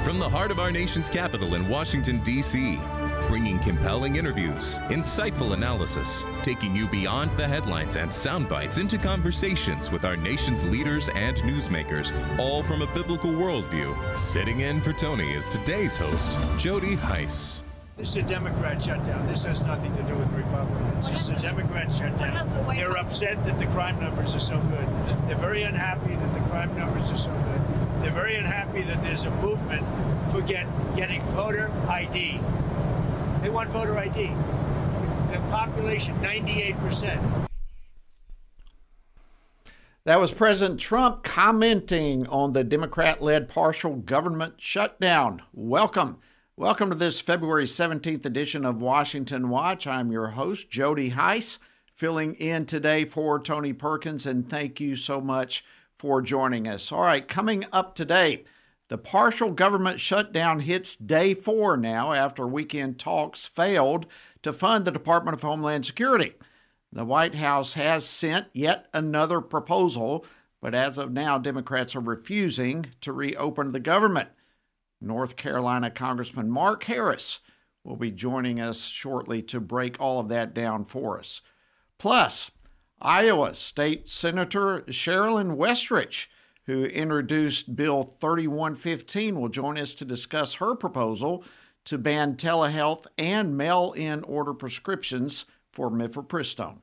from the heart of our nation's capital in Washington, D.C., bringing compelling interviews, insightful analysis, taking you beyond the headlines and sound bites into conversations with our nation's leaders and newsmakers, all from a biblical worldview. Sitting in for Tony is today's host, Jody Heiss. This is a Democrat shutdown. This has nothing to do with Republicans. This is a Democrat shutdown. They're upset that the crime numbers are so good. They're very unhappy that the crime numbers are so good. They're very unhappy that there's a movement for getting voter ID. They want voter ID. The population, 98%. That was President Trump commenting on the Democrat-led partial government shutdown. Welcome. Welcome to this February 17th edition of Washington Watch. I'm your host, Jody Heiss, filling in today for Tony Perkins, and thank you so much for joining us. All right, coming up today, the partial government shutdown hits day 4 now after weekend talks failed to fund the Department of Homeland Security. The White House has sent yet another proposal, but as of now, Democrats are refusing to reopen the government. North Carolina Congressman Mark Harris will be joining us shortly to break all of that down for us. Plus, Iowa State Senator Sherilyn Westrich, who introduced Bill 3115, will join us to discuss her proposal to ban telehealth and mail-in order prescriptions for mifepristone.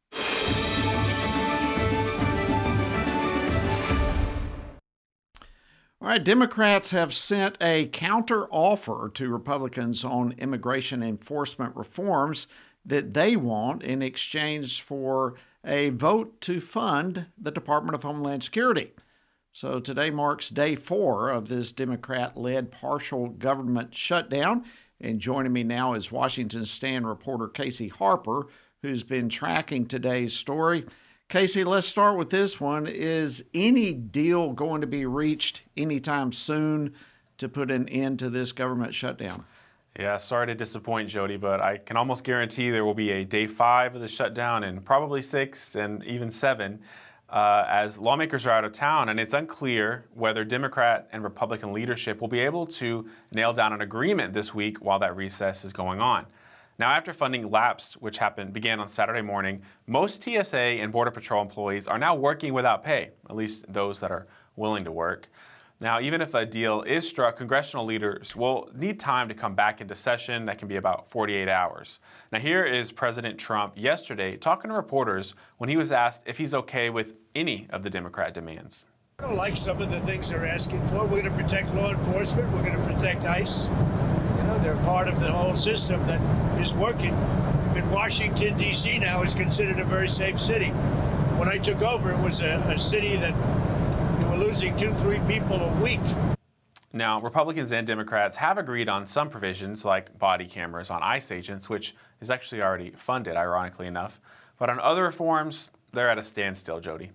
All right, Democrats have sent a counter-offer to Republicans on immigration enforcement reforms that they want in exchange for a vote to fund the Department of Homeland Security. So today marks day 4 of this Democrat-led partial government shutdown. And joining me now is Washington Stand reporter Casey Harper, who's been tracking today's story. Casey, let's start with this one. Is any deal going to be reached anytime soon to put an end to this government shutdown? Yeah, sorry to disappoint, Jody, but I can almost guarantee there will be a day 5 of the shutdown and probably 6 and even 7 as lawmakers are out of town. And it's unclear whether Democrat and Republican leadership will be able to nail down an agreement this week while that recess is going on. Now, after funding lapsed, which began on Saturday morning, most TSA and Border Patrol employees are now working without pay, at least those that are willing to work. Now, even if a deal is struck, congressional leaders will need time to come back into session. That can be about 48 hours. Now, here is President Trump yesterday talking to reporters when he was asked if he's okay with any of the Democrat demands. I don't like some of the things they're asking for. We're going to protect law enforcement. We're going to protect ICE. They're part of the whole system that is working. In Washington, D.C. now is considered a very safe city. When I took over, it was a city that we were losing 2-3 people a week. Now, Republicans and Democrats have agreed on some provisions like body cameras on ICE agents, which is actually already funded, ironically enough. But on other reforms, they're at a standstill, Jody.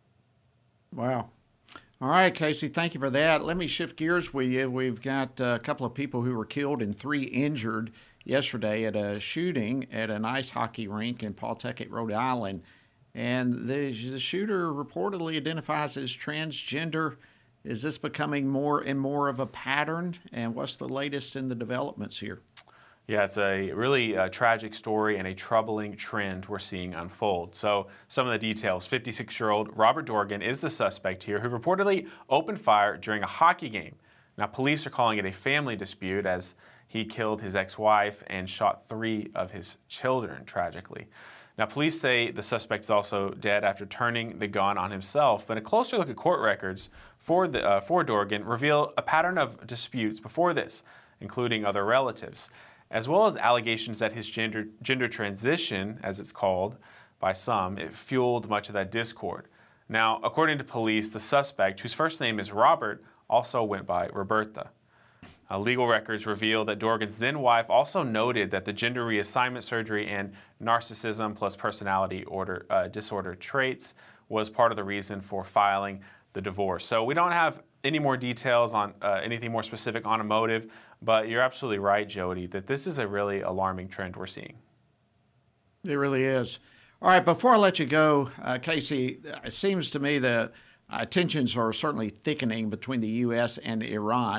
Wow. All right, Casey, thank you for that. Let me shift gears with you. We've got a couple of people who were killed and 3 injured yesterday at a shooting at an ice hockey rink in Pawtucket, Rhode Island. And the shooter reportedly identifies as transgender. Is this becoming more and more of a pattern? And what's the latest in the developments here? Yeah, it's a really tragic story and a troubling trend we're seeing unfold. So some of the details. 56-year-old Robert Dorgan is the suspect here who reportedly opened fire during a hockey game. Now, police are calling it a family dispute as he killed his ex-wife and shot 3 of his children, tragically. Now, police say the suspect is also dead after turning the gun on himself, but a closer look at court records for Dorgan reveal a pattern of disputes before this, including other relatives, as well as allegations that his gender transition, as it's called by some, it fueled much of that discord. Now, according to police, the suspect, whose first name is Robert, also went by Roberta. Legal records reveal that Dorgan's then-wife also noted that the gender reassignment surgery and narcissism plus personality disorder traits was part of the reason for filing the divorce. So we don't have any more details on anything more specific on a motive, but you're absolutely right, Jody, that this is a really alarming trend we're seeing. It really is. All right, before I let you go, Casey, it seems to me that tensions are certainly thickening between the U.S. and Iran.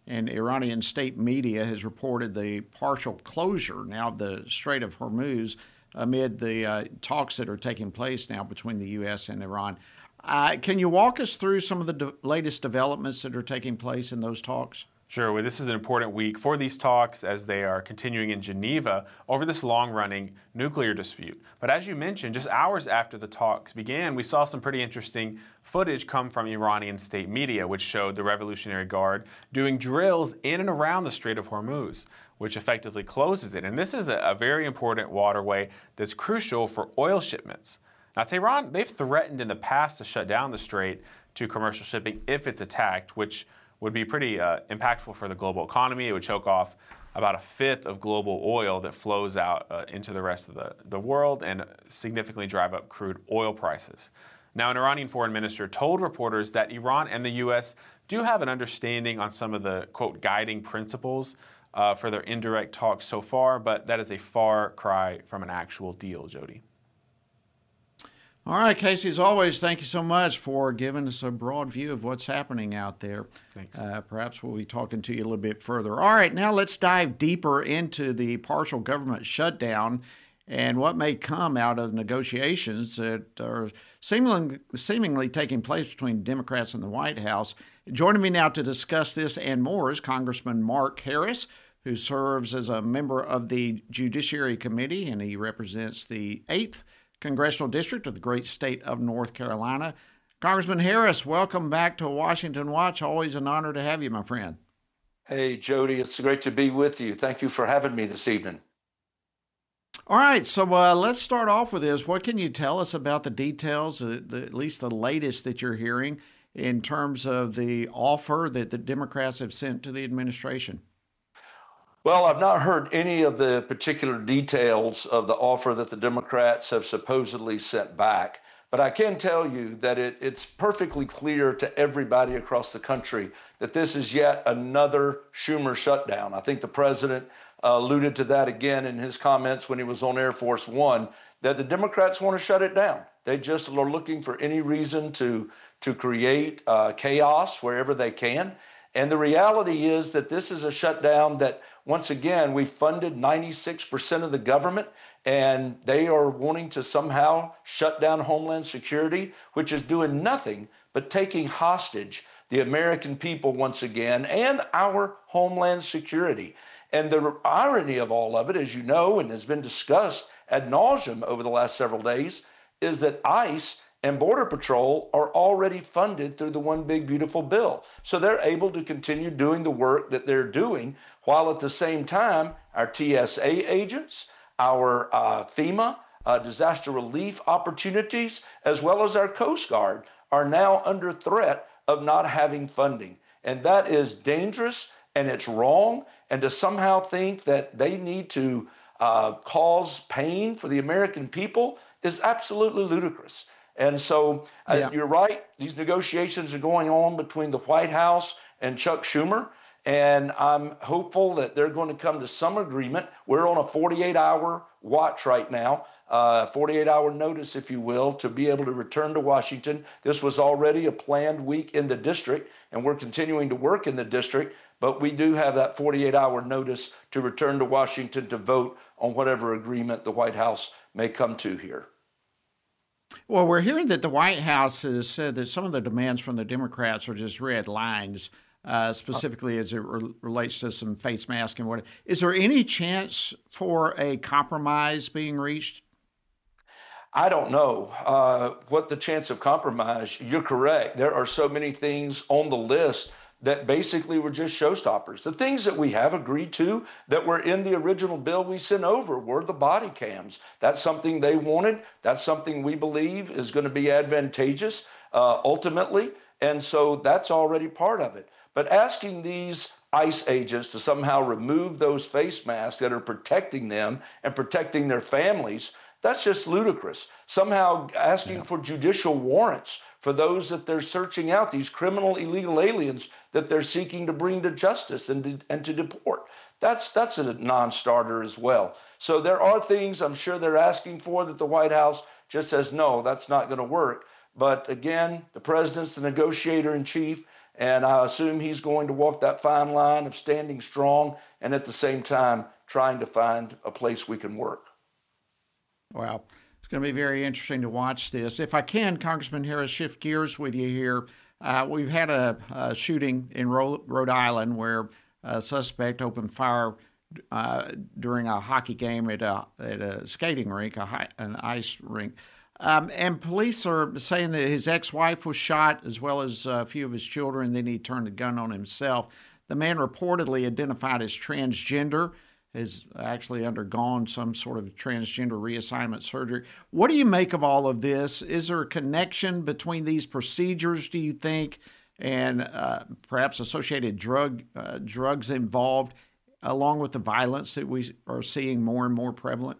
and Iranian state media has reported the partial closure now of the Strait of Hormuz amid the talks that are taking place now between the U.S. and Iran. Can you walk us through some of the latest developments that are taking place in those talks? Sure. Well, this is an important week for these talks as they are continuing in Geneva over this long-running nuclear dispute. But as you mentioned, just hours after the talks began, we saw some pretty interesting footage come from Iranian state media, which showed the Revolutionary Guard doing drills in and around the Strait of Hormuz, which effectively closes it. And this is a very important waterway that's crucial for oil shipments. Now, Tehran, they've threatened in the past to shut down the strait to commercial shipping if it's attacked, which would be pretty impactful for the global economy. It would choke off about a fifth of global oil that flows out into the rest of the world and significantly drive up crude oil prices. Now, an Iranian foreign minister told reporters that Iran and the U.S. do have an understanding on some of the, quote, guiding principles for their indirect talks so far, but that is a far cry from an actual deal, Jody. All right, Casey, as always, thank you so much for giving us a broad view of what's happening out there. Thanks. Perhaps we'll be talking to you a little bit further. All right, now let's dive deeper into the partial government shutdown and what may come out of negotiations that are seemingly taking place between Democrats and the White House. Joining me now to discuss this and more is Congressman Mark Harris, who serves as a member of the Judiciary Committee, and he represents the 8th Congressional District of the great state of North Carolina. Congressman Harris, welcome back to Washington Watch. Always an honor to have you, my friend. Hey, Jody, it's great to be with you. Thank you for having me this evening. All right, so let's start off with this. What can you tell us about the details, at least the latest that you're hearing, in terms of the offer that the Democrats have sent to the administration? Well, I've not heard any of the particular details of the offer that the Democrats have supposedly sent back, but I can tell you that it's perfectly clear to everybody across the country that this is yet another Schumer shutdown. I think the president alluded to that again in his comments when he was on Air Force One, that the Democrats want to shut it down. They just are looking for any reason to create chaos wherever they can. And the reality is that this is a shutdown that, once again, we funded 96% of the government, and they are wanting to somehow shut down Homeland Security, which is doing nothing but taking hostage the American people once again and our Homeland Security. And the irony of all of it, as you know, and has been discussed ad nauseum over the last several days, is that ICE and Border Patrol are already funded through the One Big Beautiful Bill. So they're able to continue doing the work that they're doing, while at the same time, our TSA agents, our FEMA, disaster relief opportunities, as well as our Coast Guard are now under threat of not having funding. And that is dangerous, and it's wrong. And to somehow think that they need to cause pain for the American people is absolutely ludicrous. And so you're right. These negotiations are going on between the White House and Chuck Schumer. And I'm hopeful that they're going to come to some agreement. We're on a 48-hour watch right now, 48-hour notice, if you will, to be able to return to Washington. This was already a planned week in the district, and we're continuing to work in the district. But we do have that 48-hour notice to return to Washington to vote on whatever agreement the White House may come to here. Well, we're hearing that the White House has said that some of the demands from the Democrats are just red lines, specifically as it relates to some face masks and what. Is there any chance for a compromise being reached? I don't know what the chance of compromise. You're correct. There are so many things on the list that basically were just showstoppers. The things that we have agreed to that were in the original bill we sent over were the body cams. That's something they wanted. That's something we believe is going to be advantageous ultimately. And so that's already part of it. But asking these ICE agents to somehow remove those face masks that are protecting them and protecting their families, that's just ludicrous. Somehow asking for judicial warrants for those that they're searching out, these criminal illegal aliens that they're seeking to bring to justice and to deport. That's a non-starter as well. So there are things I'm sure they're asking for that the White House just says, no, that's not going to work. But again, the president's the negotiator in chief, And I assume he's going to walk that fine line of standing strong and at the same time trying to find a place we can work. Wow. It's going to be very interesting to watch this. If I can, Congressman Harris, shift gears with you here. We've had a shooting in Rhode Island where a suspect opened fire during a hockey game at a skating rink, an ice rink. And police are saying that his ex-wife was shot, as well as a few of his children. Then he turned the gun on himself. The man reportedly identified as transgender, has actually undergone some sort of transgender reassignment surgery. What do you make of all of this? Is there a connection between these procedures, do you think, and perhaps associated drugs involved, along with the violence that we are seeing more and more prevalent?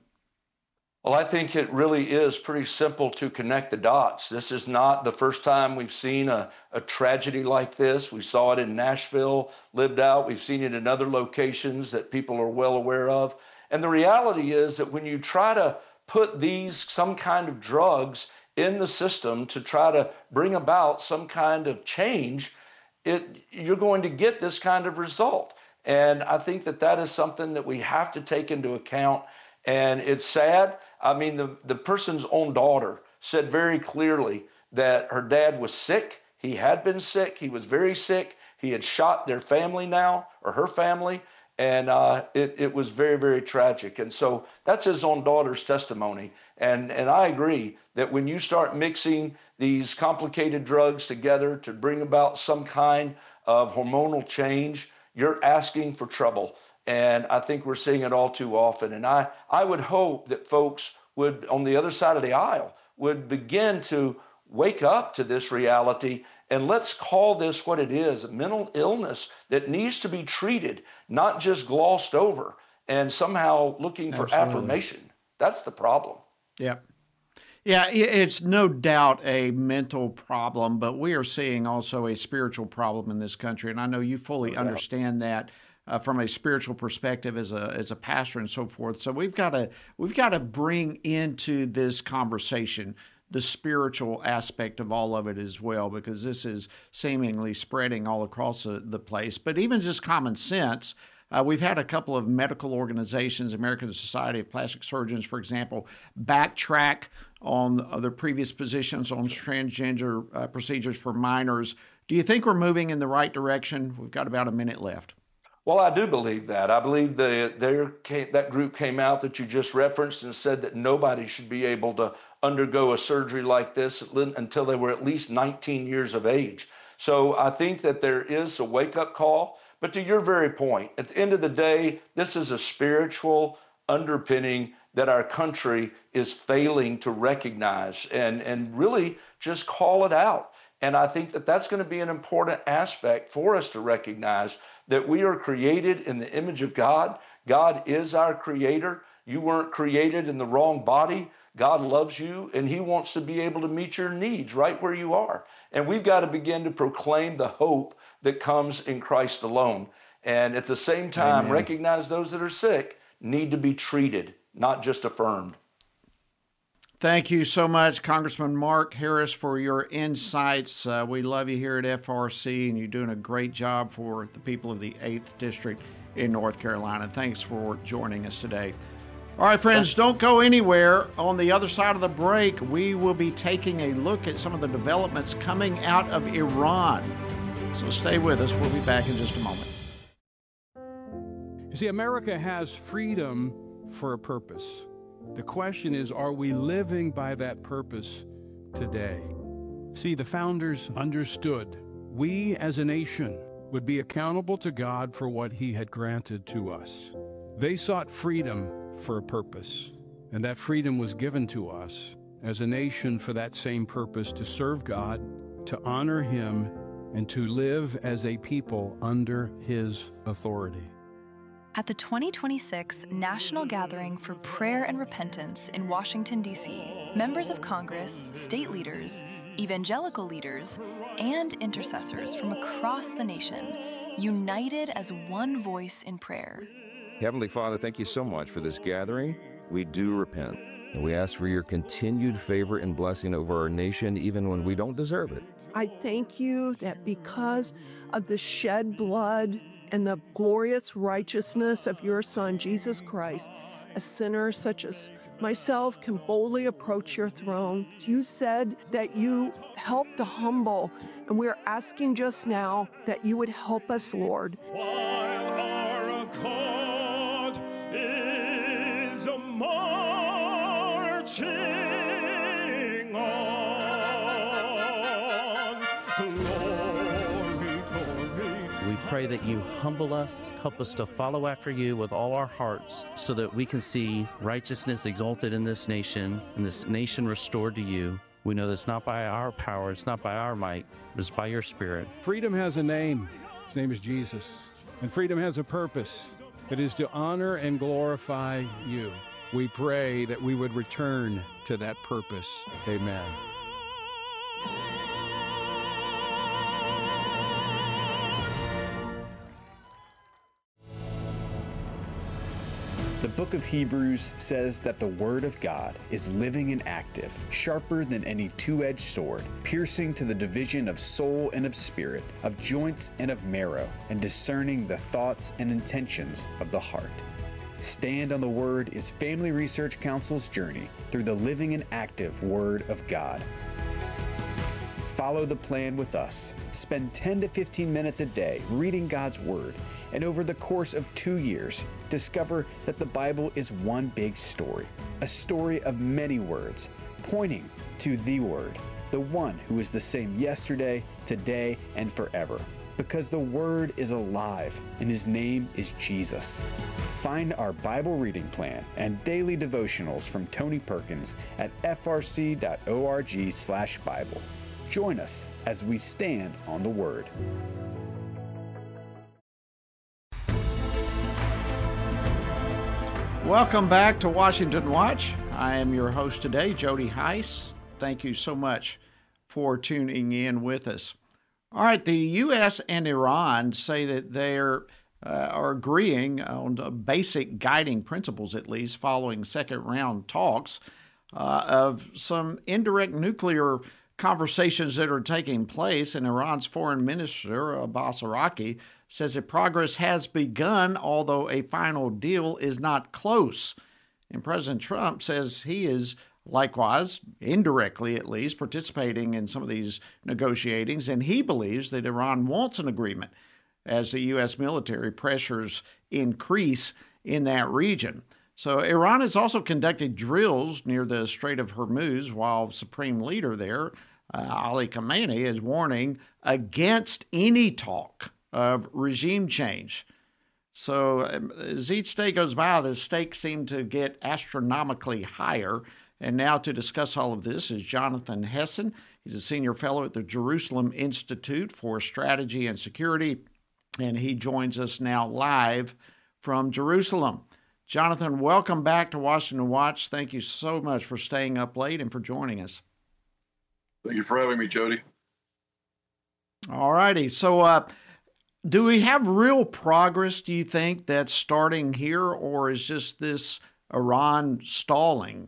Well, I think it really is pretty simple to connect the dots. This is not the first time we've seen a tragedy like this. We saw it in Nashville, lived out. We've seen it in other locations that people are well aware of. And the reality is that when you try to put some kind of drugs in the system to try to bring about some kind of change, you're going to get this kind of result. And I think that is something that we have to take into account. And it's sad. I mean, the person's own daughter said very clearly that her dad was sick. He had been sick. He was very sick. He had shot their family now, or her family. And it was very, very tragic. And so that's his own daughter's testimony. And I agree that when you start mixing these complicated drugs together to bring about some kind of hormonal change, you're asking for trouble. And I think we're seeing it all too often. And I would hope that folks would, on the other side of the aisle, would begin to wake up to this reality. And let's call this what it is, a mental illness that needs to be treated, not just glossed over and somehow looking for affirmation. That's the problem. Yeah. Yeah, it's no doubt a mental problem, but we are seeing also a spiritual problem in this country. And I know you fully understand that. From a spiritual perspective as a pastor and so forth. So we've got to bring into this conversation the spiritual aspect of all of it as well, because this is seemingly spreading all across the place. But even just common sense, we've had a couple of medical organizations, American Society of Plastic Surgeons, for example, backtrack on their previous positions on transgender procedures for minors. Do you think we're moving in the right direction? We've got about a minute left. Well, I do believe that. I believe that group came out that you just referenced and said that nobody should be able to undergo a surgery like this until they were at least 19 years of age. So I think that there is a wake-up call. But to your very point, at the end of the day, this is a spiritual underpinning that our country is failing to recognize and really just call it out. And I think that that's going to be an important aspect for us to recognize that we are created in the image of God. God is our creator. You weren't created in the wrong body. God loves you, and he wants to be able to meet your needs right where you are. And we've got to begin to proclaim the hope that comes in Christ alone. And at the same time, recognize those that are sick need to be treated, not just affirmed. Thank you so much, Congressman Mark Harris, for your insights. We love you here at FRC, and you're doing a great job for the people of the 8th District in North Carolina. Thanks for joining us today. All right, friends, don't go anywhere. On the other side of the break, we will be taking a look at some of the developments coming out of Iran. So stay with us. We'll be back in just a moment. You see, America has freedom for a purpose. The question is, are we living by that purpose today? See, the founders understood we as a nation would be accountable to God for what he had granted to us. They sought freedom for a purpose, and that freedom was given to us as a nation for that same purpose, to serve God, to honor him, and to live as a people under his authority. At the 2026 National Gathering for Prayer and Repentance in Washington, D.C., members of Congress, state leaders, evangelical leaders, and intercessors from across the nation united as one voice in prayer. Heavenly Father, thank you so much for this gathering. We do repent, and we ask for your continued favor and blessing over our nation, even when we don't deserve it. I thank you that because of the shed blood and the glorious righteousness of your Son, Jesus Christ, a sinner such as myself can boldly approach your throne. You said that you help the humble, and we're asking just now that you would help us, Lord. While our God is marching on. Glory, glory. We pray that you humble us, help us to follow after you with all our hearts so that we can see righteousness exalted in this nation and this nation restored to you. We know that's not by our power, it's not by our might, but it's by your Spirit. Freedom has a name. His name is Jesus. And freedom has a purpose. It is to honor and glorify you. We pray that we would return to that purpose. Amen. The book of Hebrews says that the Word of God is living and active, sharper than any two-edged sword, piercing to the division of soul and of spirit, of joints and of marrow, and discerning the thoughts and intentions of the heart. Stand on the Word is Family Research Council's journey through the living and active Word of God. Follow the plan with us. Spend 10 to 15 minutes a day reading God's Word, and over the course of 2 years, discover that the Bible is one big story, a story of many words, pointing to the Word, the one who is the same yesterday, today, and forever. Because the Word is alive, and His name is Jesus. Find our Bible reading plan and daily devotionals from Tony Perkins at frc.org/Bible. Join us as we stand on the Word. Welcome back to Washington Watch. I am your host today, Jody Heiss. Thank you so much for tuning in with us. All right, the U.S. and Iran say that they are agreeing on basic guiding principles, at least, following second-round talks of some indirect nuclear conversations that are taking place. And Iran's foreign minister, Abbas Araqi, says that progress has begun, although a final deal is not close. And President Trump says he is likewise, indirectly at least, participating in some of these negotiatings, and he believes that Iran wants an agreement as the U.S. military pressures increase in that region. So Iran has also conducted drills near the Strait of Hormuz, while Supreme Leader there, Ali Khamenei, is warning against any talk of regime change. So as each day goes by, the stakes seem to get astronomically higher. And now to discuss all of this is Jonathan Hessen. He's a senior fellow at the Jerusalem Institute for Strategy and Security, and he joins us now live from Jerusalem. Jonathan, welcome back to Washington Watch. Thank you so much for staying up late and for joining us. Thank you for having me, Jody. All righty. So do we have real progress, do you think, that's starting here, or is just this Iran stalling?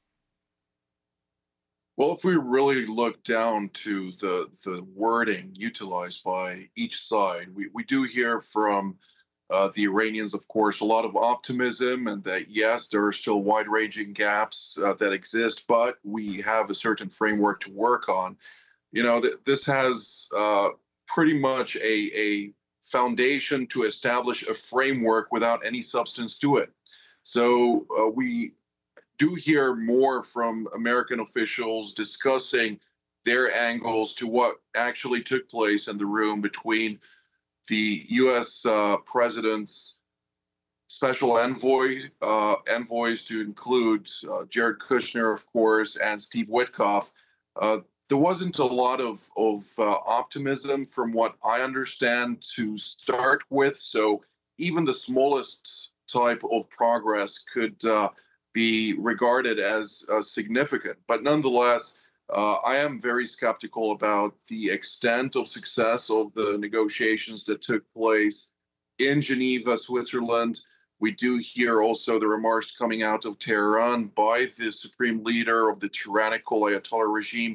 Well, if we really look down to the wording utilized by each side, we do hear from the Iranians, of course, a lot of optimism, and that, yes, there are still wide-ranging gaps that exist, but we have a certain framework to work on. You know, this has pretty much a foundation to establish a framework without any substance to it. So we do hear more from American officials discussing their angles to what actually took place in the room between the U.S. President's special envoys to include Jared Kushner, of course, and Steve Witkoff. There wasn't a lot of optimism from what I understand to start with. So even the smallest type of progress could be regarded as significant. But nonetheless, I am very skeptical about the extent of success of the negotiations that took place in Geneva, Switzerland. We do hear also the remarks coming out of Tehran by the supreme leader of the tyrannical Ayatollah regime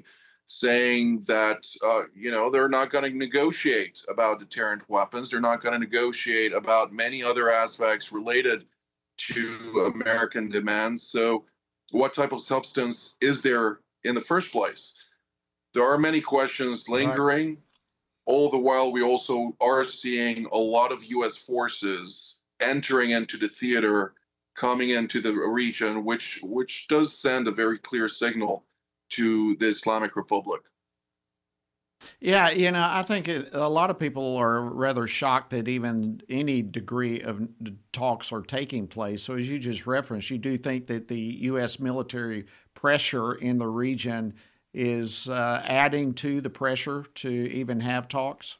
saying that, they're not going to negotiate about deterrent weapons. They're not going to negotiate about many other aspects related to American demands. So what type of substance is there in the first place? There are many questions lingering. Right. All the while, we also are seeing a lot of U.S. forces entering into the theater, coming into the region, which does send a very clear signal to the Islamic Republic. Yeah, I think a lot of people are rather shocked that even any degree of talks are taking place. So as you just referenced, you do think that the U.S. military pressure in the region is adding to the pressure to even have talks?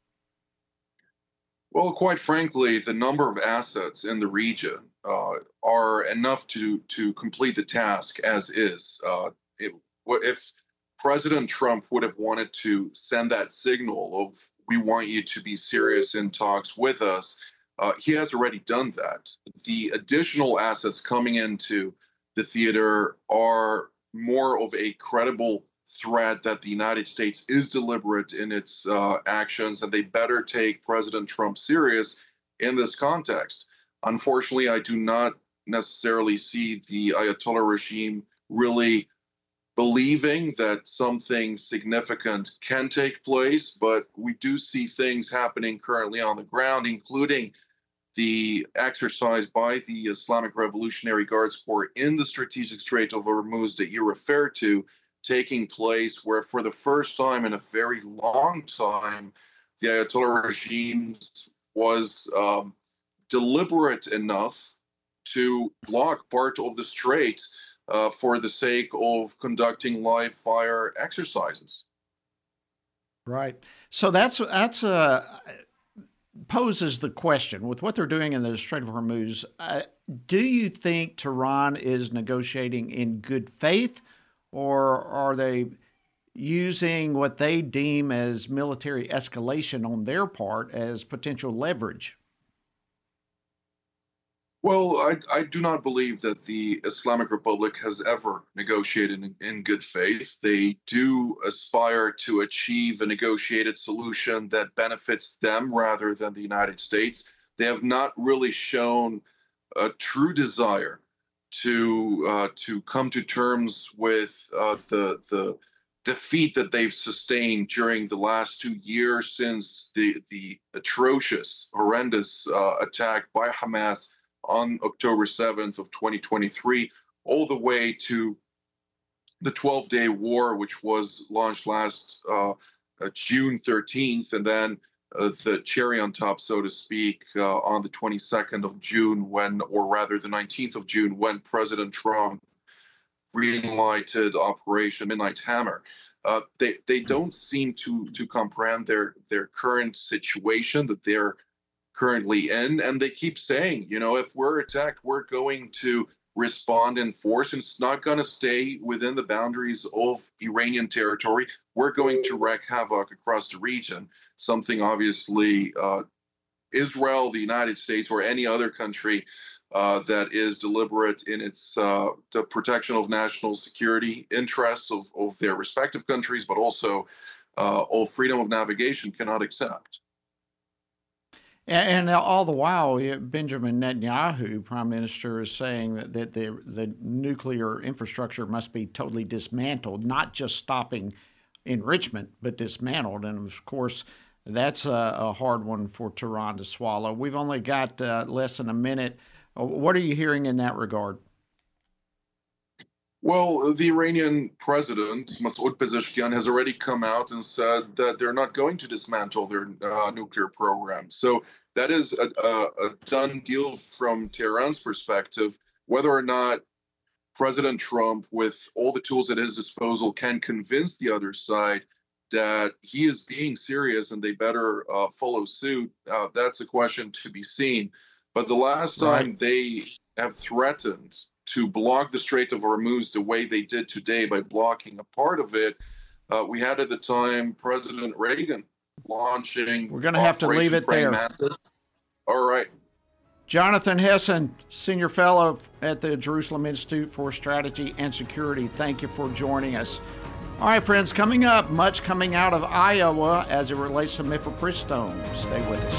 Well, quite frankly, the number of assets in the region are enough to complete the task as is. If President Trump would have wanted to send that signal of, we want you to be serious in talks with us, he has already done that. The additional assets coming into the theater are more of a credible threat that the United States is deliberate in its actions, and they better take President Trump serious in this context. Unfortunately, I do not necessarily see the Ayatollah regime really believing that something significant can take place, but we do see things happening currently on the ground, including the exercise by the Islamic Revolutionary Guards Corps in the strategic Strait of Hormuz that you referred to, taking place, where for the first time in a very long time, the Ayatollah regime was deliberate enough to block part of the strait for the sake of conducting live fire exercises. Right. So that's poses the question, with what they're doing in the Strait of Hormuz, do you think Tehran is negotiating in good faith, or are they using what they deem as military escalation on their part as potential leverage? Well, I do not believe that the Islamic Republic has ever negotiated in good faith. They do aspire to achieve a negotiated solution that benefits them rather than the United States. They have not really shown a true desire to come to terms with the defeat that they've sustained during the last 2 years since the atrocious, horrendous attack by Hamas on October 7th of 2023, all the way to the 12-day war, which was launched last June 13th, and then the cherry on top, so to speak, on the 22nd of June, or rather the 19th of June, when President Trump green-lighted Operation Midnight Hammer. They don't seem to comprehend their current situation that they're currently in, and they keep saying, if we're attacked, we're going to respond in force, and it's not going to stay within the boundaries of Iranian territory. We're going to wreak havoc across the region, something obviously Israel, the United States, or any other country that is deliberate in its the protection of national security interests of their respective countries, but also of freedom of navigation cannot accept. And all the while, Benjamin Netanyahu, Prime Minister, is saying that the nuclear infrastructure must be totally dismantled, not just stopping enrichment, but dismantled. And of course, that's a hard one for Tehran to swallow. We've only got less than a minute. What are you hearing in that regard? Well, the Iranian president, Masoud Pezeshkian, has already come out and said that they're not going to dismantle their nuclear program. So that is a done deal from Tehran's perspective. Whether or not President Trump, with all the tools at his disposal, can convince the other side that he is being serious and they better follow suit, that's a question to be seen. But the last time they have threatened to block the Strait of Hormuz the way they did today by blocking a part of it, we had at the time President Reagan launching. We're going to have to leave it there. All right. Jonathan Hessen, Senior Fellow at the Jerusalem Institute for Strategy and Security, thank you for joining us. All right, friends, coming up, much coming out of Iowa as it relates to mifepristone. Stay with us.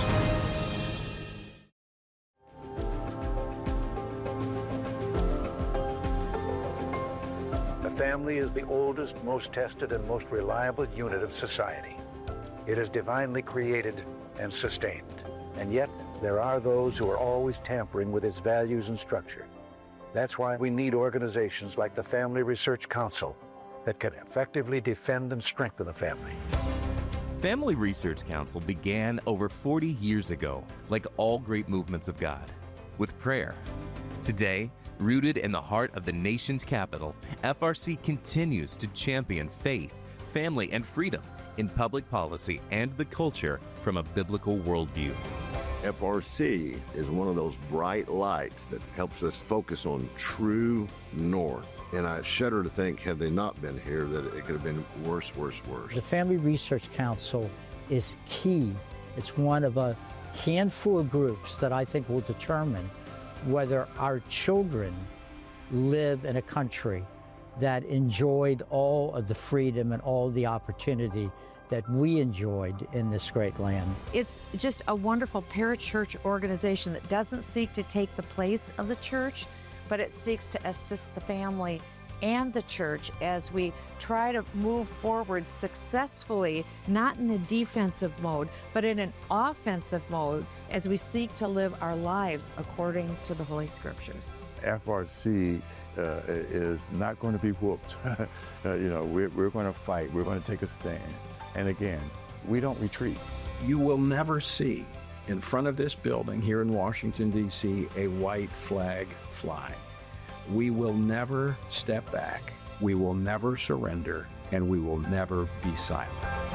The family is the oldest, most tested, and most reliable unit of society. It is divinely created and sustained. And yet, there are those who are always tampering with its values and structure. That's why we need organizations like the Family Research Council that can effectively defend and strengthen the family. Family Research Council began over 40 years ago, like all great movements of God, with prayer. Today, rooted in the heart of the nation's capital, FRC continues to champion faith, family, and freedom in public policy and the culture from a biblical worldview. FRC is one of those bright lights that helps us focus on true north. And I shudder to think, had they not been here, that it could have been worse. The Family Research Council is key. It's one of a handful of groups that I think will determine whether our children live in a country that enjoyed all of the freedom and all the opportunity that we enjoyed in this great land. It's just a wonderful parachurch organization that doesn't seek to take the place of the church, but it seeks to assist the family and the church as we try to move forward successfully, not in a defensive mode, but in an offensive mode as we seek to live our lives according to the Holy Scriptures. FRC is not going to be whooped. We're going to fight. We're going to take a stand. And again, we don't retreat. You will never see in front of this building here in Washington, D.C., a white flag fly. We will never step back. We will never surrender, and we will never be silent.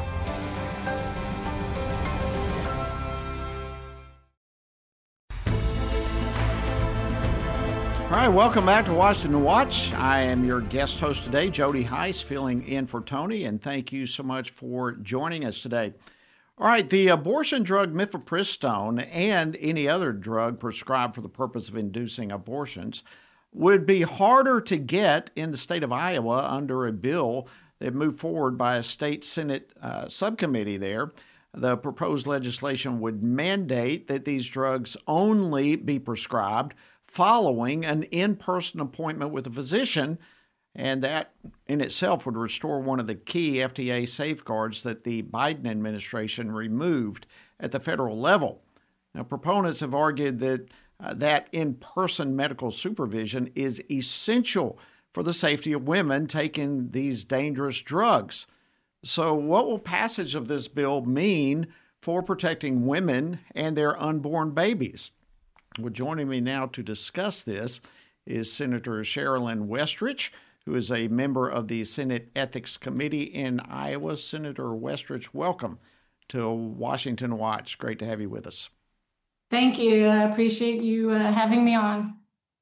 All right, welcome back to Washington Watch. I am your guest host today, Jody Heiss, filling in for Tony, and thank you so much for joining us today. All right, the abortion drug mifepristone and any other drug prescribed for the purpose of inducing abortions would be harder to get in the state of Iowa under a bill that moved forward by a state Senate subcommittee there. The proposed legislation would mandate that these drugs only be prescribed following an in-person appointment with a physician, and that in itself would restore one of the key FDA safeguards that the Biden administration removed at the federal level. Now, proponents have argued that that in-person medical supervision is essential for the safety of women taking these dangerous drugs. So what will passage of this bill mean for protecting women and their unborn babies? Well, joining me now to discuss this is Senator Sherilyn Westrich, who is a member of the Senate Ethics Committee in Iowa. Senator Westrich, welcome to Washington Watch. Great to have you with us. Thank you. I appreciate you having me on.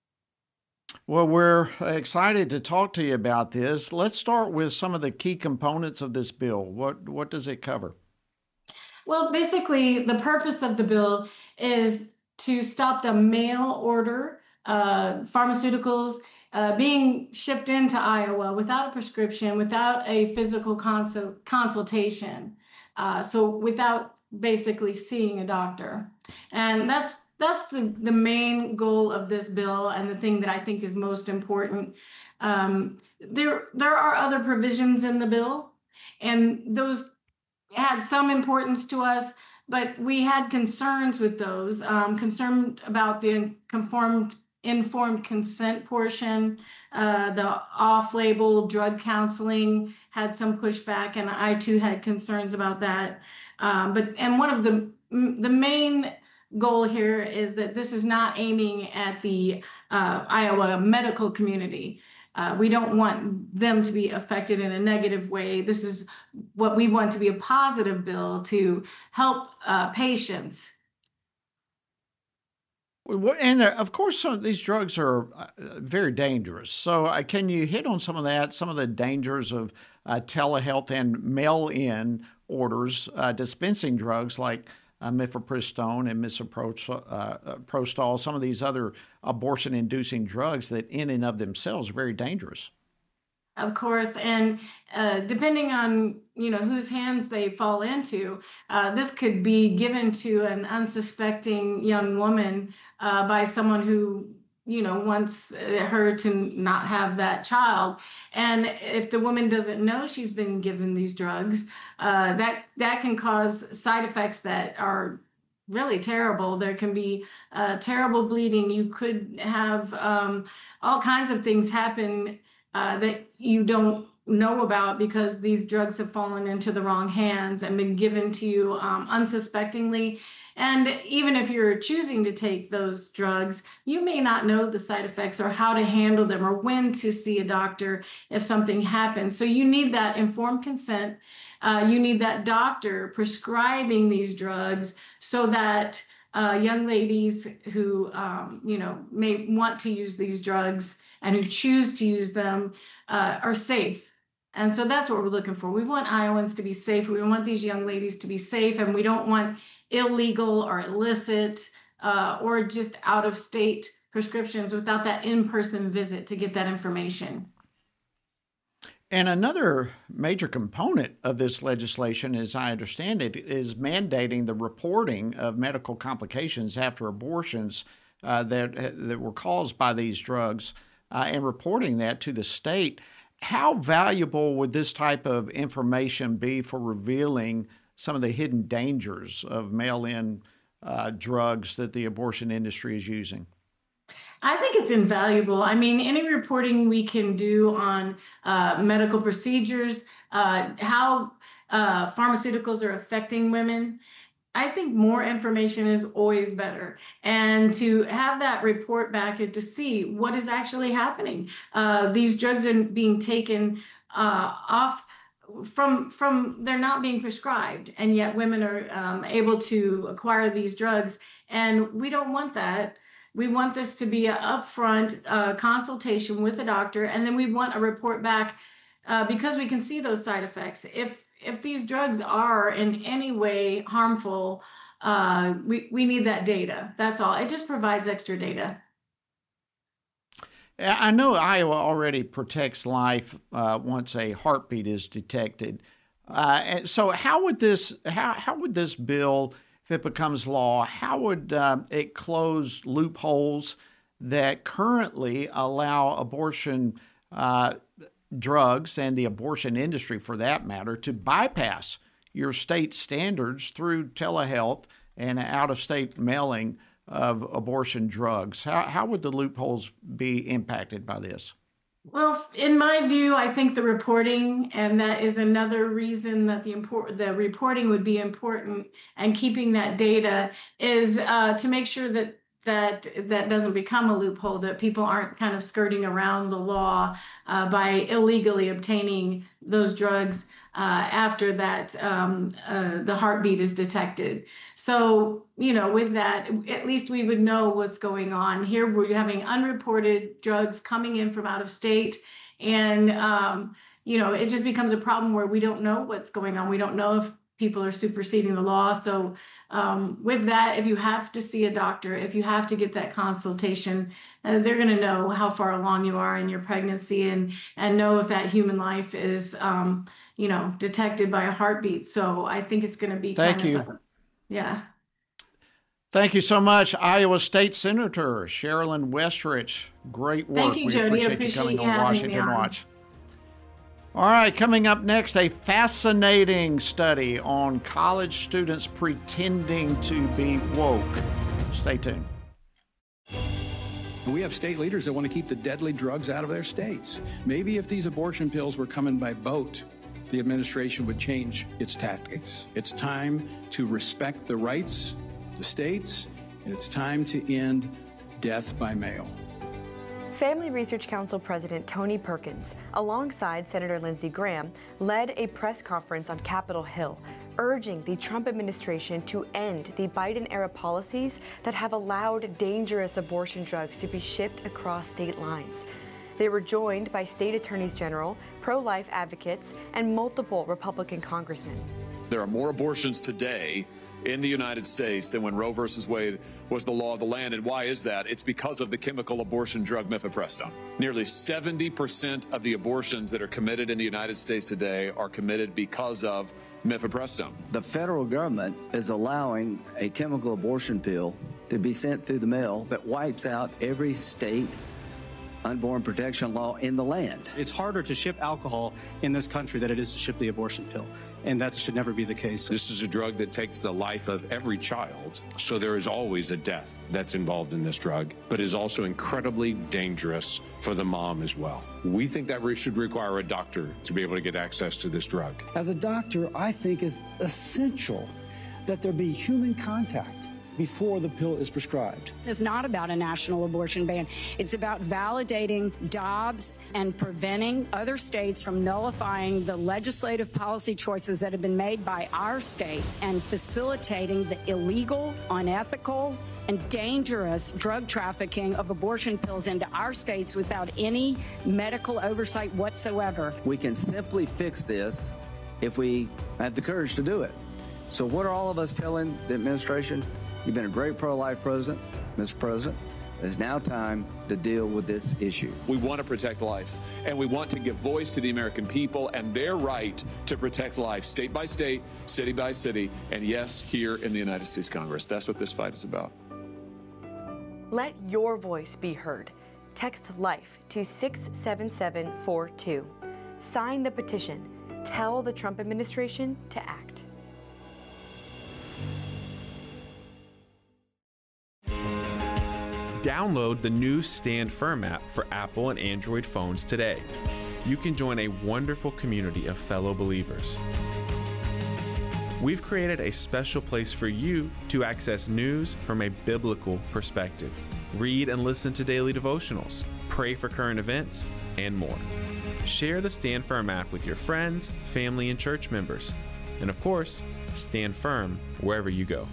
Well, we're excited to talk to you about this. Let's start with some of the key components of this bill. What does it cover? Well, basically, the purpose of the bill is to stop the mail order pharmaceuticals being shipped into Iowa without a prescription, without a physical consultation, so without basically seeing a doctor. And that's the main goal of this bill, and the thing that I think is most important. There are other provisions in the bill, and those had some importance to us, but we had concerns with those, concerned about the informed consent portion, the off-label drug counseling had some pushback, and I too had concerns about that. And one of the main goal here is that this is not aiming at the Iowa medical community. We don't want them to be affected in a negative way. This is what we want to be a positive bill to help patients. And of course, some of these drugs are very dangerous. So can you hit on some of that, some of the dangers of telehealth and mail-in orders dispensing drugs like mifepristone and misoprostol, some of these other abortion-inducing drugs that in and of themselves are very dangerous? of course, and depending on whose hands they fall into, this could be given to an unsuspecting young woman by someone who wants her to not have that child. And if the woman doesn't know she's been given these drugs, that can cause side effects that are really terrible. There can be terrible bleeding. You could have all kinds of things happen that you don't know about because these drugs have fallen into the wrong hands and been given to you unsuspectingly. And even if you're choosing to take those drugs, you may not know the side effects or how to handle them or when to see a doctor if something happens. So you need that informed consent. You need that doctor prescribing these drugs so that young ladies who may want to use these drugs and who choose to use them are safe. And so that's what we're looking for. We want Iowans to be safe. We want these young ladies to be safe, and we don't want illegal or illicit or just out-of-state prescriptions without that in-person visit to get that information. And another major component of this legislation, as I understand it, is mandating the reporting of medical complications after abortions that were caused by these drugs and reporting that to the state. How valuable would this type of information be for revealing some of the hidden dangers of mail-in drugs that the abortion industry is using? I think it's invaluable. I mean, any reporting we can do on medical procedures, how pharmaceuticals are affecting women, I think more information is always better. And to have that report back and to see what is actually happening. These drugs are being taken off from they're not being prescribed, and yet women are able to acquire these drugs. And we don't want that. We want this to be an upfront consultation with a doctor, and then we want a report back because we can see those side effects. If these drugs are in any way harmful, we need that data. That's all. It just provides extra data. I know Iowa already protects life once a heartbeat is detected. So how would this bill, if it becomes law, how would it close loopholes that currently allow abortion drugs and the abortion industry, for that matter, to bypass your state standards through telehealth and out-of-state mailing of abortion drugs? How would the loopholes be impacted by this? Well, in my view, I think the reporting, and that is another reason that the reporting would be important, and keeping that data is to make sure that doesn't become a loophole, that people aren't kind of skirting around the law by illegally obtaining those drugs after that the heartbeat is detected. So, with that, at least we would know what's going on. Here we're having unreported drugs coming in from out of state, and it just becomes a problem where we don't know what's going on. We don't know if people are superseding the law. So with that, if you have to see a doctor, if you have to get that consultation, they're going to know how far along you are in your pregnancy and know if that human life is, detected by a heartbeat. So I think it's going to be yeah. Thank you so much, Iowa State Senator Sherilyn Westrich. Great work. Thank you, Jody. We appreciate you coming on Washington Watch. All right, coming up next, a fascinating study on college students pretending to be woke. Stay tuned. We have state leaders that want to keep the deadly drugs out of their states. Maybe if these abortion pills were coming by boat, the administration would change its tactics. It's time to respect the rights of the states, and it's time to end death by mail. Family Research Council President Tony Perkins, alongside Senator Lindsey Graham, led a press conference on Capitol Hill, urging the Trump administration to end the Biden-era policies that have allowed dangerous abortion drugs to be shipped across state lines. They were joined by state attorneys general, pro-life advocates, and multiple Republican congressmen. There are more abortions today in the United States than when Roe versus Wade was the law of the land. And why is that? It's because of the chemical abortion drug mifepristone. Nearly 70% of the abortions that are committed in the United States today are committed because of mifepristone. The federal government is allowing a chemical abortion pill to be sent through the mail that wipes out every state unborn protection law in the land. It's harder to ship alcohol in this country than it is to ship the abortion pill, and that should never be the case. This is a drug that takes the life of every child, so there is always a death that's involved in this drug, but is also incredibly dangerous for the mom as well. We think that we should require a doctor to be able to get access to this drug. As a doctor, I think it's essential that there be human contact before the pill is prescribed. It's not about a national abortion ban. It's about validating Dobbs and preventing other states from nullifying the legislative policy choices that have been made by our states and facilitating the illegal, unethical, and dangerous drug trafficking of abortion pills into our states without any medical oversight whatsoever. We can simply fix this if we have the courage to do it. So what are all of us telling the administration? You've been a great pro-life president, Mr. President. It's now time to deal with this issue. We want to protect life, and we want to give voice to the American people and their right to protect life, state by state, city by city, and yes, here in the United States Congress. That's what this fight is about. Let your voice be heard. Text LIFE to 67742. Sign the petition. Tell the Trump administration to act. Download the new Stand Firm app for Apple and Android phones today. You can join a wonderful community of fellow believers. We've created a special place for you to access news from a biblical perspective. Read and listen to daily devotionals, pray for current events, and more. Share the Stand Firm app with your friends, family, and church members. And of course, stand firm wherever you go.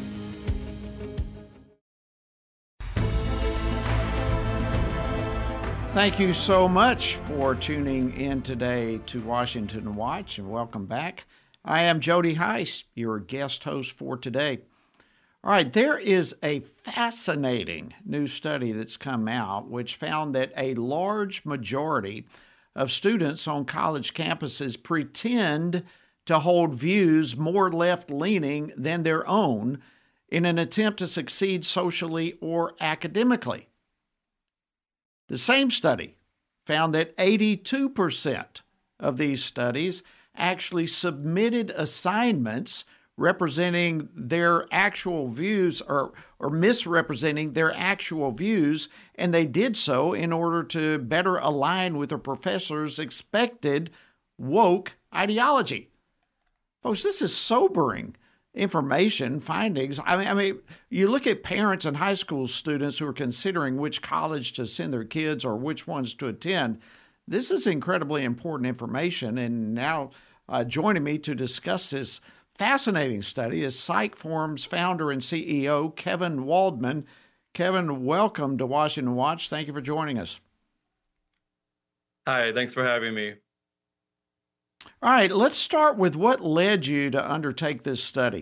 Thank you so much for tuning in today to Washington Watch, and welcome back. I am Jody Heiss, your guest host for today. All right, there is a fascinating new study that's come out which found that a large majority of students on college campuses pretend to hold views more left-leaning than their own in an attempt to succeed socially or academically. The same study found that 82% of these studies actually submitted assignments representing their actual views or misrepresenting their actual views, and they did so in order to better align with the professor's expected woke ideology. Folks, this is sobering information, findings. I mean, you look at parents and high school students who are considering which college to send their kids or which ones to attend. This is incredibly important information. And now joining me to discuss this fascinating study is PsychForum's founder and CEO, Kevin Waldman. Kevin, welcome to Washington Watch. Thank you for joining us. Hi, thanks for having me. All right, let's start with what led you to undertake this study.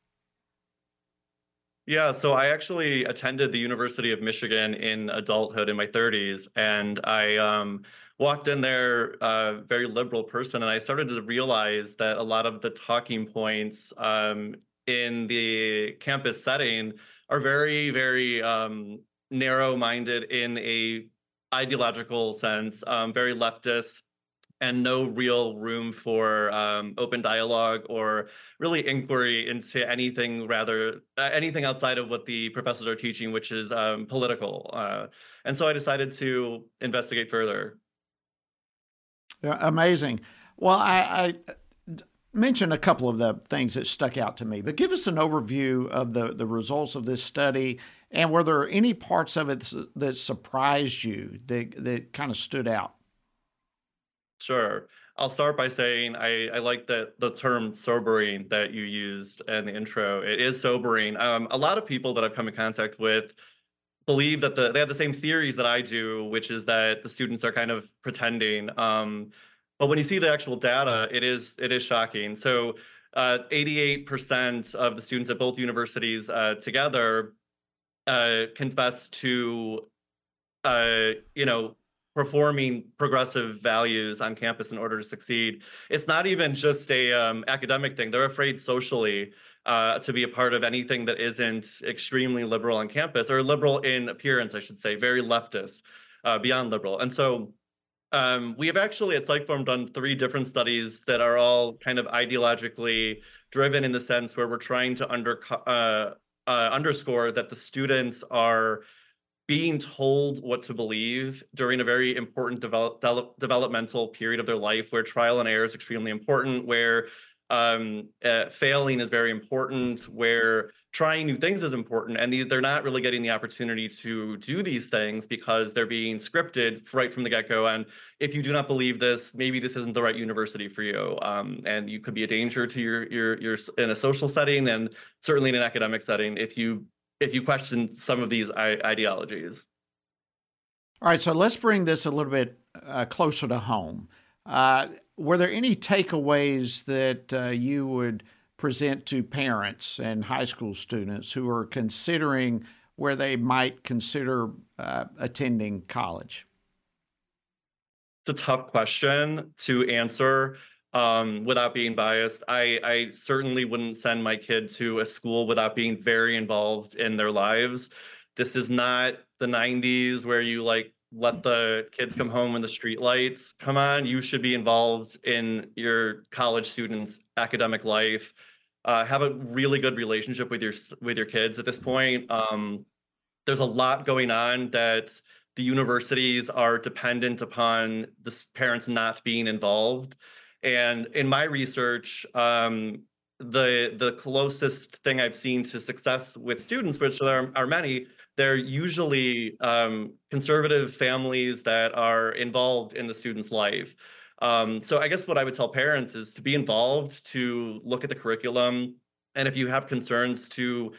Yeah, so I actually attended the University of Michigan in adulthood in my 30s, and I walked in there a very liberal person, and I started to realize that a lot of the talking points in the campus setting are very, very narrow-minded in a ideological sense, very leftist, and no real room for open dialogue or really inquiry into anything anything outside of what the professors are teaching, which is political. And so I decided to investigate further. Yeah, amazing. Well, I mentioned a couple of the things that stuck out to me, but give us an overview of the results of this study, and were there any parts of it that surprised you, that kind of stood out? Sure. I'll start by saying I like the term sobering that you used in the intro. It is sobering. A lot of people that I've come in contact with believe that they have the same theories that I do, which is that the students are kind of pretending. But when you see the actual data, it is shocking. So 88% of the students at both universities together confess to, performing progressive values on campus in order to succeed. It's not even just a academic thing. They're afraid socially to be a part of anything that isn't extremely liberal on campus, or liberal in appearance, I should say, very leftist, beyond liberal. And so we have actually at PsychForum done 3 different studies that are all kind of ideologically driven, in the sense where we're trying to underscore that the students are being told what to believe during a very important developmental period of their life, where trial and error is extremely important, where failing is very important, where trying new things is important, and they're not really getting the opportunity to do these things because they're being scripted right from the get-go. And if you do not believe this, maybe this isn't the right university for you, and you could be a danger to your in a social setting, and certainly in an academic setting, if you question some of these ideologies. All right, so let's bring this a little bit closer to home. Were there any takeaways that you would present to parents and high school students who are considering where they might consider attending college? It's a tough question to answer without being biased. I certainly wouldn't send my kid to a school without being very involved in their lives. This is not the 90s where you let the kids come home when the street lights come on. You should be involved in your college students' academic life. Have a really good relationship with your kids at this point. There's a lot going on that the universities are dependent upon the parents not being involved. And in my research, the closest thing I've seen to success with students, which there are many, they're usually conservative families that are involved in the student's life. So I guess what I would tell parents is to be involved, to look at the curriculum, and if you have concerns, to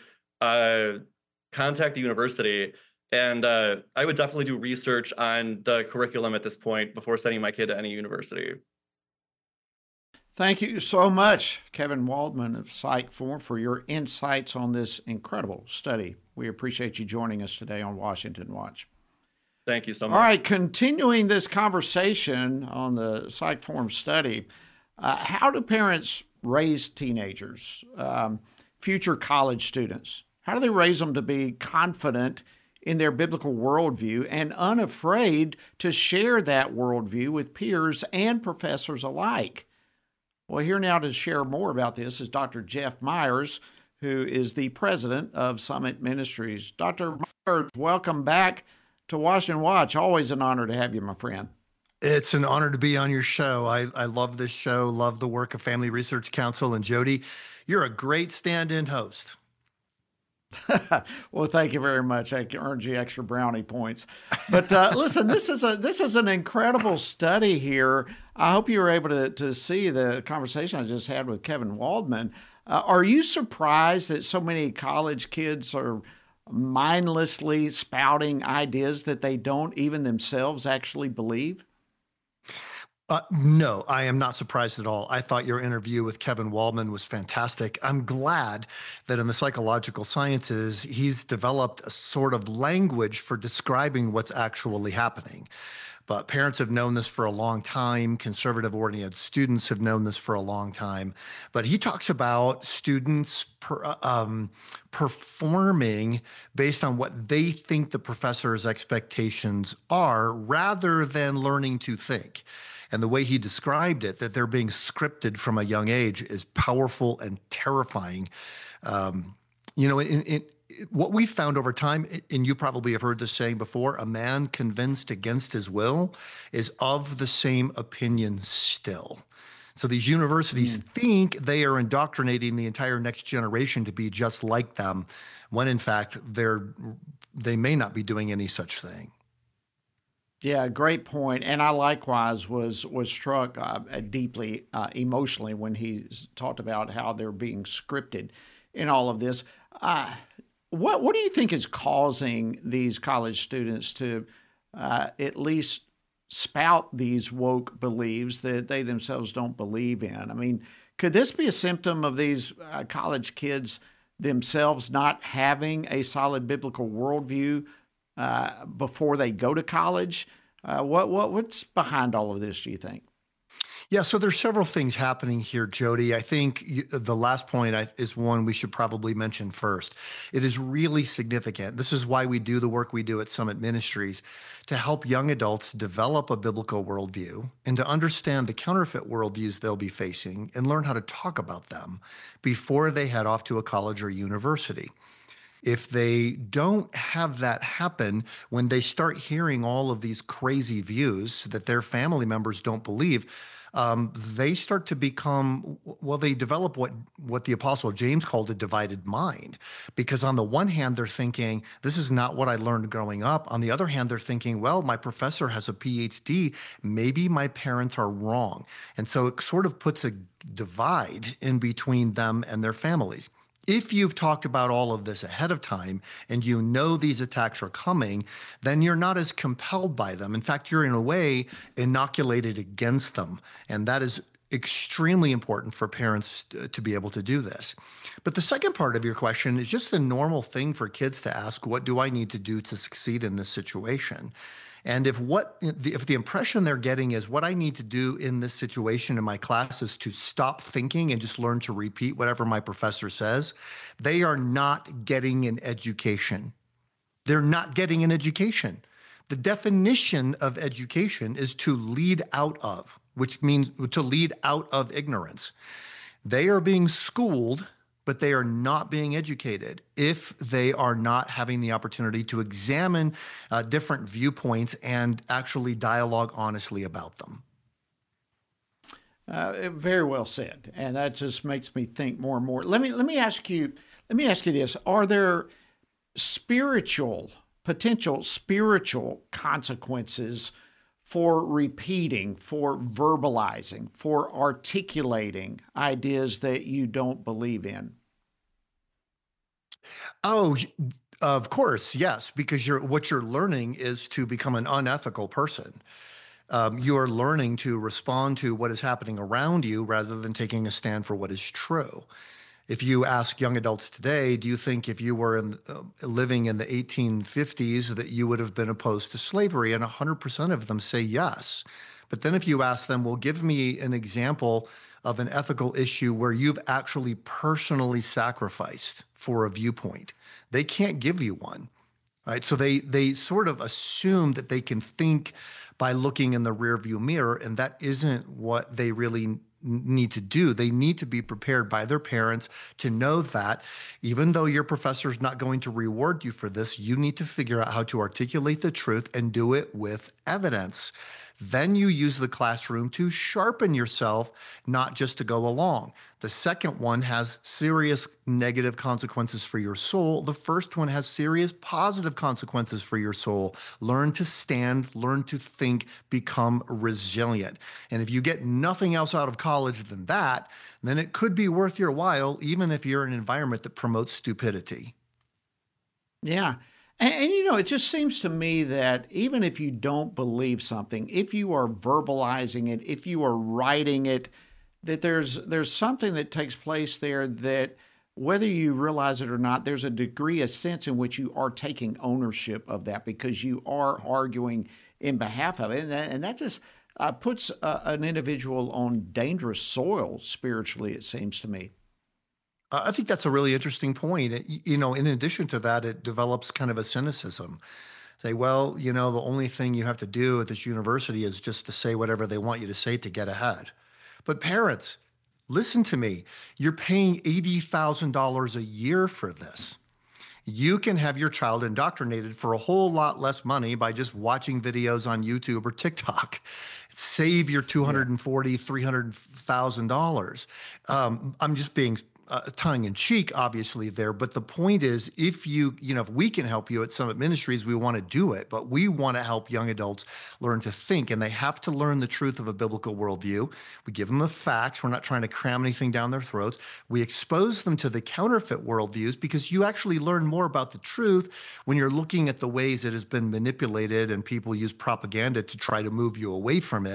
contact the university. And I would definitely do research on the curriculum at this point before sending my kid to any university. Thank you so much, Kevin Waldman of PsychForum, for your insights on this incredible study. We appreciate you joining us today on Washington Watch. Thank you so much. All right, continuing this conversation on the PsychForum study, how do parents raise teenagers, future college students? How do they raise them to be confident in their biblical worldview and unafraid to share that worldview with peers and professors alike? Well, here now to share more about this is Dr. Jeff Myers, who is the president of Summit Ministries. Dr. Myers, welcome back to Washington Watch. Always an honor to have you, my friend. It's an honor to be on your show. I love this show, love the work of Family Research Council. And Jody, you're a great stand-in host. Well, thank you very much. I earned you extra brownie points. But listen, this is an incredible study here. I hope you were able to see the conversation I just had with Kevin Waldman. Are you surprised that so many college kids are mindlessly spouting ideas that they don't even themselves actually believe? No, I am not surprised at all. I thought your interview with Kevin Waldman was fantastic. I'm glad that in the psychological sciences, he's developed a sort of language for describing what's actually happening. But parents have known this for a long time. Conservative-oriented students have known this for a long time. But he talks about students performing based on what they think the professor's expectations are, rather than learning to think. And the way he described it, that they're being scripted from a young age, is powerful and terrifying. What we've found over time, and you probably have heard this saying before, a man convinced against his will is of the same opinion still. So these universities think they are indoctrinating the entire next generation to be just like them, when in fact they may not be doing any such thing. Yeah, great point. And I likewise was struck deeply emotionally when he talked about how they're being scripted in all of this. What do you think is causing these college students to at least spout these woke beliefs that they themselves don't believe in? I mean, Could this be a symptom of these college kids themselves not having a solid biblical worldview before they go to college? What's behind all of this, do you think? Yeah, so there's several things happening here, Jody. I think the last point is one we should probably mention first. It is really significant. This is why we do the work we do at Summit Ministries, to help young adults develop a biblical worldview and to understand the counterfeit worldviews they'll be facing and learn how to talk about them before they head off to a college or university. If they don't have that happen, when they start hearing all of these crazy views that their family members don't believe, they start to become, well, they develop what the Apostle James called a divided mind. Because on the one hand, they're thinking, this is not what I learned growing up. On the other hand, they're thinking, well, my professor has a PhD. Maybe my parents are wrong. And so it sort of puts a divide in between them and their families. If you've talked about all of this ahead of time and you know these attacks are coming, then you're not as compelled by them. In fact, you're in a way inoculated against them. And that is extremely important for parents to be able to do this. But the second part of your question is just a normal thing for kids to ask, what do I need to do to succeed in this situation? And if the impression they're getting is what I need to do in this situation in my class is to stop thinking and just learn to repeat whatever my professor says, they are not getting an education. They're not getting an education. The definition of education is to lead out of, which means to lead out of ignorance. They are being schooled, but they are not being educated if they are not having the opportunity to examine different viewpoints and actually dialogue honestly about them. Very well said, and that just makes me think more and more. Let me ask you this: are there potential spiritual consequences for repeating, for verbalizing, for articulating ideas that you don't believe in? Oh, of course, yes, because what you're learning is to become an unethical person. You are learning to respond to what is happening around you rather than taking a stand for what is true. If you ask young adults today, do you think if you were living in the 1850s that you would have been opposed to slavery? And 100% of them say yes. But then if you ask them, well, give me an example of an ethical issue where you've actually personally sacrificed for a viewpoint, they can't give you one, right? So they sort of assume that they can think by looking in the rearview mirror, and that isn't what they really need to do. They need to be prepared by their parents to know that even though your professor is not going to reward you for this, you need to figure out how to articulate the truth and do it with evidence. Then you use the classroom to sharpen yourself, not just to go along. The second one has serious negative consequences for your soul. The first one has serious positive consequences for your soul. Learn to stand, learn to think, become resilient. And if you get nothing else out of college than that, then it could be worth your while, even if you're in an environment that promotes stupidity. Yeah. And you know, it just seems to me that even if you don't believe something, if you are verbalizing it, if you are writing it, that there's something that takes place there that whether you realize it or not, there's a degree, a sense in which you are taking ownership of that because you are arguing in behalf of it. And that just puts an individual on dangerous soil spiritually, it seems to me. I think that's a really interesting point. You know, in addition to that, it develops kind of a cynicism. Say, well, you know, the only thing you have to do at this university is just to say whatever they want you to say to get ahead. But parents, listen to me. You're paying $80,000 a year for this. You can have your child indoctrinated for a whole lot less money by just watching videos on YouTube or TikTok. Save your $240,000, $300,000. I'm just being tongue in cheek, obviously there. But the point is, if we can help you at Summit Ministries, we want to do it, but we want to help young adults learn to think, and they have to learn the truth of a biblical worldview. We give them the facts. We're not trying to cram anything down their throats. We expose them to the counterfeit worldviews because you actually learn more about the truth when you're looking at the ways it has been manipulated and people use propaganda to try to move you away from it.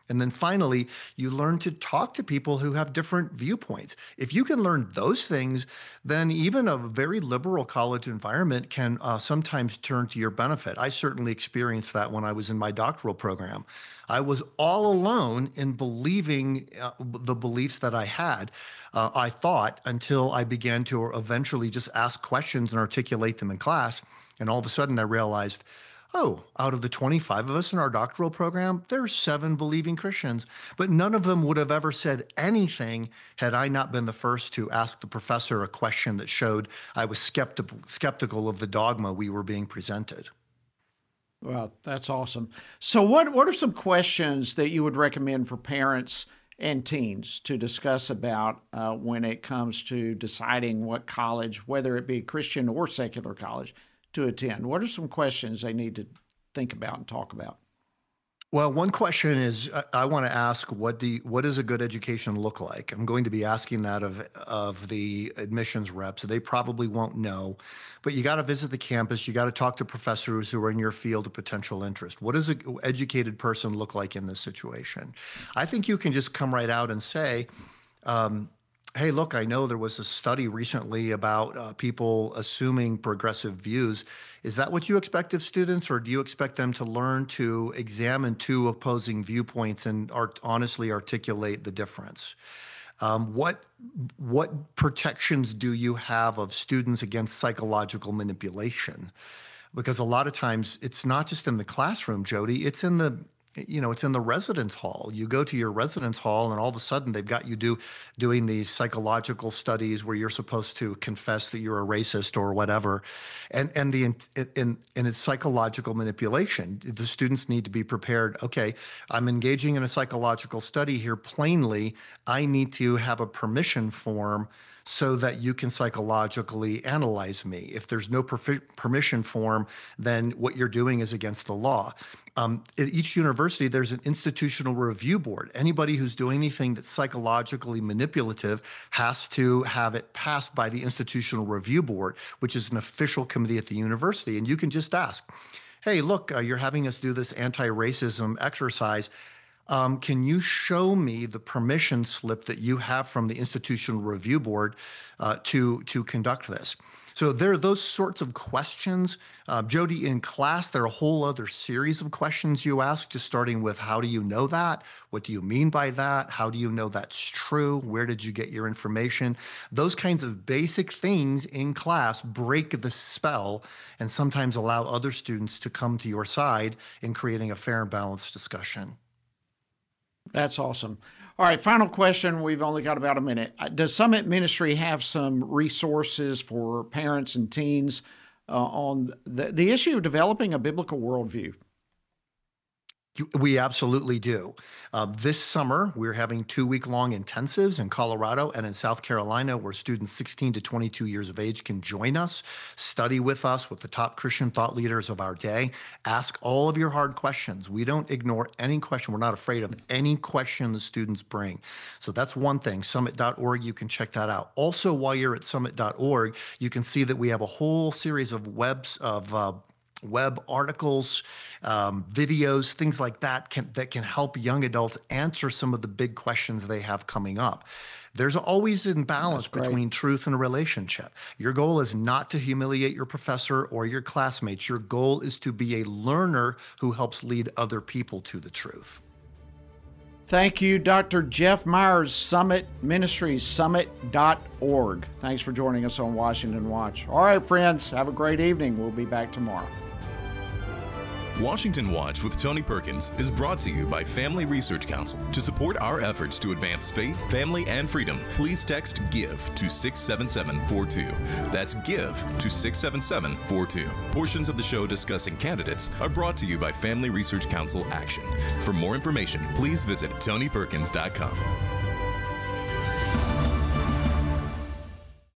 And then finally, you learn to talk to people who have different viewpoints. If you can learn those things, then even a very liberal college environment can sometimes turn to your benefit. I certainly experienced that when I was in my doctoral program. I was all alone in believing the beliefs that I had, I thought, until I began to eventually just ask questions and articulate them in class. And all of a sudden I realized, oh, out of the 25 of us in our doctoral program, there are 7 believing Christians, but none of them would have ever said anything had I not been the first to ask the professor a question that showed I was skeptical of the dogma we were being presented. Well, that's awesome. So what are some questions that you would recommend for parents and teens to discuss about when it comes to deciding what college, whether it be Christian or secular college, to attend? What are some questions they need to think about and talk about? Well, one question is, I want to ask, what does a good education look like? I'm going to be asking that of the admissions reps. They probably won't know, but you got to visit the campus. You got to talk to professors who are in your field of potential interest. What does an educated person look like in this situation? I think you can just come right out and say, hey, look, I know there was a study recently about people assuming progressive views. Is that what you expect of students, or do you expect them to learn to examine 2 opposing viewpoints and honestly articulate the difference? What protections do you have of students against psychological manipulation? Because a lot of times it's not just in the classroom, Jody, it's in the residence hall. You go to your residence hall and all of a sudden they've got you doing these psychological studies where you're supposed to confess that you're a racist or whatever. And it's psychological manipulation. The students need to be prepared. Okay, I'm engaging in a psychological study here. Plainly, I need to have a permission form so that you can psychologically analyze me. If there's no permission form, then what you're doing is against the law. At each university, there's an institutional review board. Anybody who's doing anything that's psychologically manipulative has to have it passed by the institutional review board, which is an official committee at the university. And you can just ask, hey, look, you're having us do this anti-racism exercise. Can you show me the permission slip that you have from the institutional review board to conduct this? So there are those sorts of questions. Jody, in class, there are a whole other series of questions you ask, just starting with, how do you know that? What do you mean by that? How do you know that's true? Where did you get your information? Those kinds of basic things in class break the spell and sometimes allow other students to come to your side in creating a fair and balanced discussion. That's awesome. All right, final question. We've only got about a minute. Does Summit Ministry have some resources for parents and teens on the issue of developing a biblical worldview? We absolutely do. This summer, we're having 2-week-long intensives in Colorado and in South Carolina, where students 16 to 22 years of age can join us, study with us with the top Christian thought leaders of our day, ask all of your hard questions. We don't ignore any question. We're not afraid of any question the students bring. So that's one thing, summit.org, you can check that out. Also, while you're at summit.org, you can see that we have a whole series of web articles, videos, things like that can help young adults answer some of the big questions they have coming up. There's always an imbalance between truth and a relationship. Your goal is not to humiliate your professor or your classmates. Your goal is to be a learner who helps lead other people to the truth. Thank you, Dr. Jeff Myers, Summit Ministries, summit.org. Thanks for joining us on Washington Watch. All right, friends, have a great evening. We'll be back tomorrow. Washington Watch with Tony Perkins is brought to you by Family Research Council. To support our efforts to advance faith, family, and freedom, please text GIVE to 67742. That's GIVE to 67742. Portions of the show discussing candidates are brought to you by Family Research Council Action. For more information, please visit TonyPerkins.com.